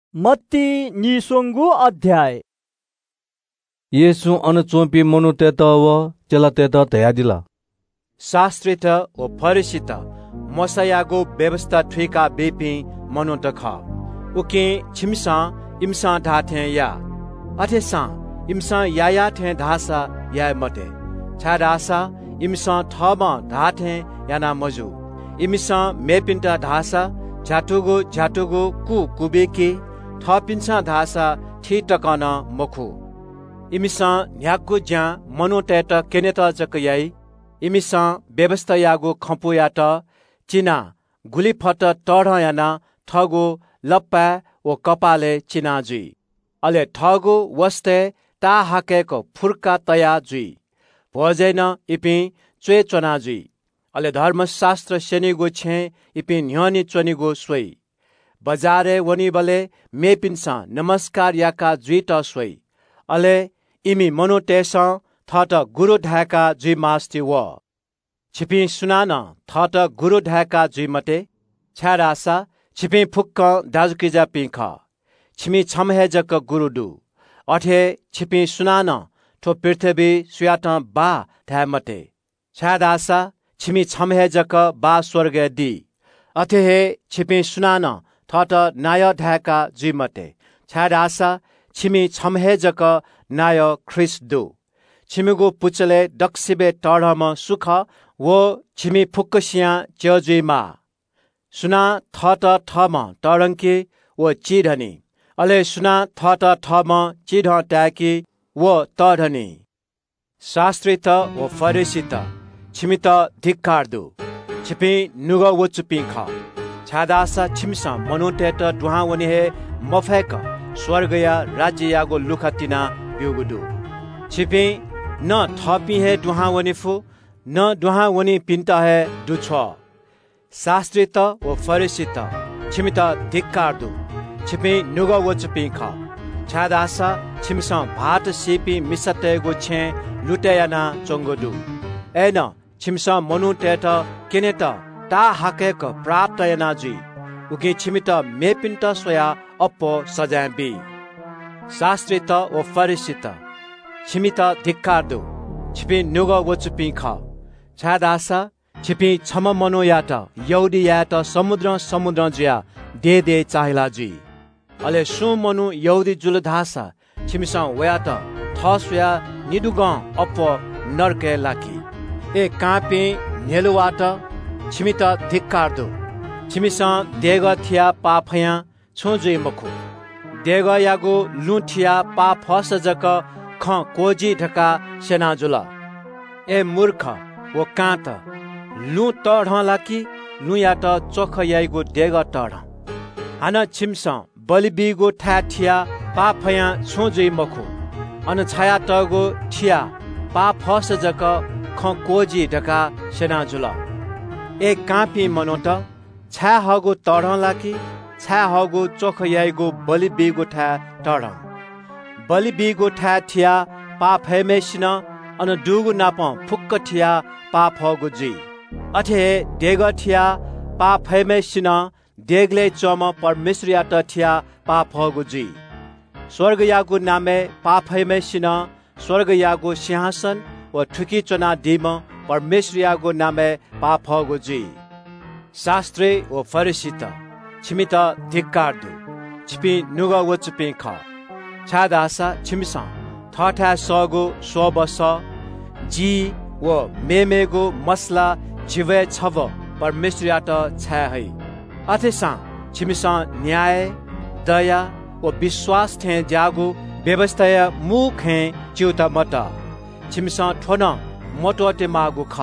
मत्ती निसोंगु अध्याय 예수 어느 좀비 모노 때다와 젤라 때다 대야딜라 शास्त्रित व फरिसित मसायागो व्यवस्था ठुका बेपि मनोत ख उके छिमसा इमसा धाथे या अथेसा इमसा याया थे धासा या मते छादासा इमसा थमा धाथे याना मजु इमसा मेपिन्टा धासा झाटुगो कु कुबेके थपिन्सा धासा ठिटकन मखु इमिसा न्याकु ज्या मनोटेट केनेत जकयाई इमिसा व्यवस्था यागो खम्पुयाट चिना गुलिफट टढयाना ठगो लप्पा ओ कपाले चिना जुई अले ठगो वस्ते ता हाकेको फुर्का तया जुई भोजैन इपि चुए चना जुई अले धर्मशास्त्र शनिगो छे इपि न्यनी चनिगो सोई बजारे वनी बले मेपिन्सा नमस्कार याका जुइट सोई अले इमी मनोटेसा थट गुरु ढाका जुइ मास्ति व छिपी सुनान थट गुरु ढाका जुइ मते छाडासा छिपी फुक्क दाजुकिजा पिख छिमी छमहेजक गुरुडु अठे छिपी सुनान ठो पृथ्वी सुयाट बा धा मते छाडासा छिमी छमहेजक बा स्वर्ग दि अथे हे छिपी सुनान थट नाय ढाका जुइ मते छाडासा छिमी छमहेजक नाय ख्रिस्दु छिमिगो पुचले दक्सिबे टढम सुख वो छिमी फुक्कसिया च्यजुइमा सुना थट थम टरङ्की वो चिढनी अले सुना थट थम चिढ ट्याकी वो टढनी शास्त्रित वो फरिसित छिमित धिक्कार्दु छिपी नुग वो चुपिख छादासा छिमसा मनोटेट दुहा वनि हे मफेक स्वर्गया राज्ययागो लुखतिना ब्युगुदु छिपी न थपी है दुहा वनि फु न दुहा वनि पिन्ता है दुछ शास्त्रित व फरिसित छिमित धिक्कार्दु छिपी नुग वो चुपिख छादासा छिमसा भात सिपी मिसतेगो छे लुटेयाना चंगोदु एन छिमसा मनुटेट केनेट ता हाकेक प्राप्तयना जुई उके छिमित मेपिन्त सोया अप्पो सजाबी शास्त्रित व फरिसित छिमित धिक्कार्दु छिपी नुग वचुपिख छादासा छिपी छम मनोयाट यौदियाट समुद्र जुया दे चाहिला जुई अले सु मनु यौदी जुल धासा छिमिसा वयाट थसया निदुग अप्पो नरके लाकी ए कापे नेलुवाट छिमित धिक्कार्दु छिमिसा देग थिया पाफया छोजुइ मखु देग यागो लुठिया पा फसजक ख कोजी ढका सेना जुला ए मूर्ख वो काँत लु टढ लाकी लु याट चोख याइगो देग टढ हान छिमसा बलिबिगो ठा ठिया पा फया छोजुइ मखु अन छाया टगो ठिया पा फसजक ख कोजी ढका सेना जुला ए कापी मनोट छा हगो टढ लाकी छा हगो चोख याइगो बलिबिगो ठा टढ बलिबिगो ठा ठिया पा फैमेसिन अन डुगु नाप फुक्क ठिया पा फगो जुई अथे देग ठिया पा फैमेसिन देगले चम परमेश्वरियाट ठिया पा फगो जुई स्वर्ग यागो नामे पा फैमेसिन स्वर्ग यागो सिंहासन व ठुकी चना दिम परमेश्वरियागो नामे पा फगो जुई शास्त्रे व फरिसित छिमित धिक्कार्दु छिपी नुग वचुपिख छादासा छिमिसा थठा सगो स्वबस जी व मेमेगो मसला जिवे छव परमेश्वरियाट छा है अथेसा छिमिसा न्याय दया व विश्वास थे जागो व्यवस्था मुख है च्युता मत छिमिसा ठोन मोटोटे मागो ख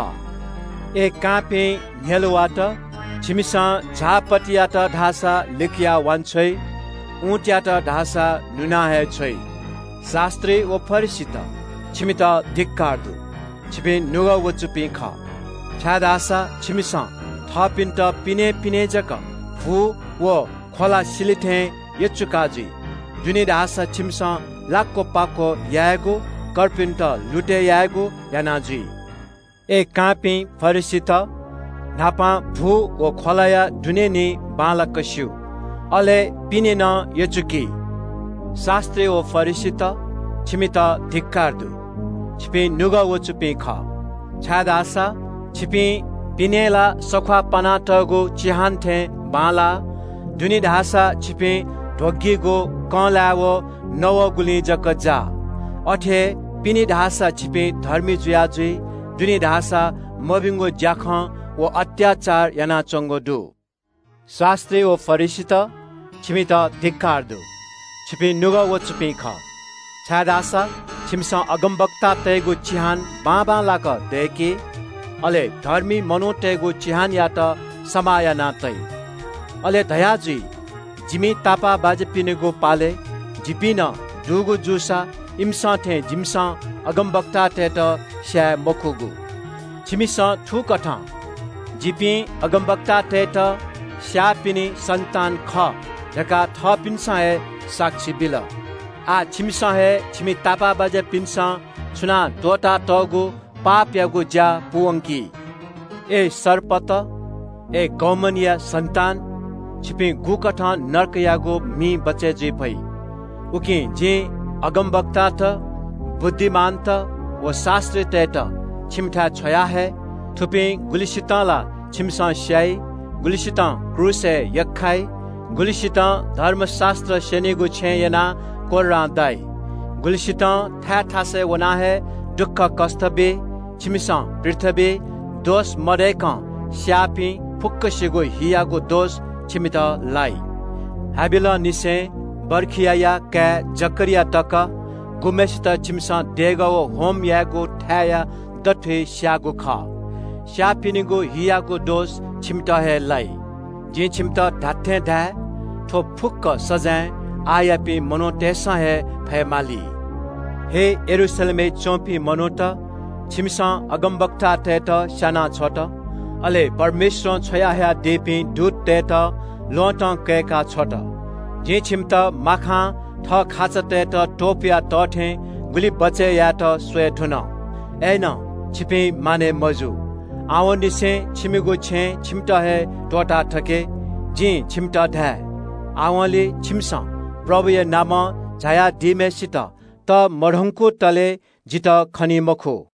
ए कापे नेलवाट छिमिसा झापटियाट ढासा लिखिया वान्छै ऊँट्याट ढासा नुना है छै शास्त्री व फरिसित छिमित धिक्कार्दु छिपे नुग वचुपिख छादासा छिमिसा थपिन्ट पिने जक भू व खोला सिलिथे यचुकाजी जुनि ढासा छिमिसा लाक्को पाको यागो कर्पिन्ट लुटे यागो यानाजी ए कापी फरिसित नापा भू व खोलाया दुनेनी बाला कस्यु अले पिनेन यचुकी शास्त्री ओ फरिसित छिमिता धिक्कारदु छिपे नुगा वचुपे ख छादासा छिपे पिनेला सखा पनाटगो चिहान्थे बाला दुनी ढासा छिपे ढोग्गीगो कलावो नव गुली जकजा अठे पिनी ढासा छिपे धर्मी जुयाजुई दुनी ढासा मबिंगो ज्याख व अत्याचार याना चंगो दु शास्त्री ओ फरिसित छिमिता धिक्कारदु छिपे नुगा वचुपे ख छादासा छिमसा अगमबक्ता तेगो चिहान बाबा लाक देके अले धर्मी मनोटेगो चिहान यात समाया नातै अले दयाजुई जिमी तापा बाजे पिनेगो पाले जिपिन दुगो जुसा इमसा थे जिमसा अगमबक्ता थे त स्या मखुगु छिमिसा ठु कथा जिपि अगमबक्ता थे त स्या पिनी सन्तान ख जका थ पिनसा है साक्षी बिल आ छिमिसा है छिमी तापा बाजे पिनसा छुना दोटा तगु पाप यागु ज्या पुवंकी ए सरपत ए गौमनिया सन्तान छिपे गुकठा नर्क यागो मी बचे जे भई उके जे अगमबक्ता त बुद्धिमान त व शास्त्री त छिमठा छया है थुपे गुलिसिताला छिमसा स्याई गुलिसिता क्रुसे यखाई गुलिसिता धर्मशास्त्र शनिगु छेयना कोरा दाई गुलिसिता था थासे वना है दुख कष्टबे छिमसा पृथ्वी दोष मरेका स्यापी फुक्कसिगो हियागो दोष छिमिता लाई हाबिला निसे बर्खिया कै जकरिया तक गुमेसित छिमसा देगो होम यागो थाया दठे स्यागो खा स्यापिनिगो हियागो दोष छिमिता है लाई जे छिमिता धाथे धा थो फुक्क सजाय आयापी मनोटेसा है फैमाली हे यरूशलेमे चौपी मनोता छिमसा अगमबक्ता तेत शाना छोट अले परमेश्वर छया है देपी दूत तेत लोटा केका छोट जे छिमता माखा थ खाच तेत टोपिया तठे गुली बचे या त स्वे ठुन एन छिपे माने मजु आवनि से छिमिगो छे छिमटा है टोटा ठके जे छिमटा धा आवले छिमसा प्रभु नाम जाया दिमेसित त मढंको तले जित खनी मखो।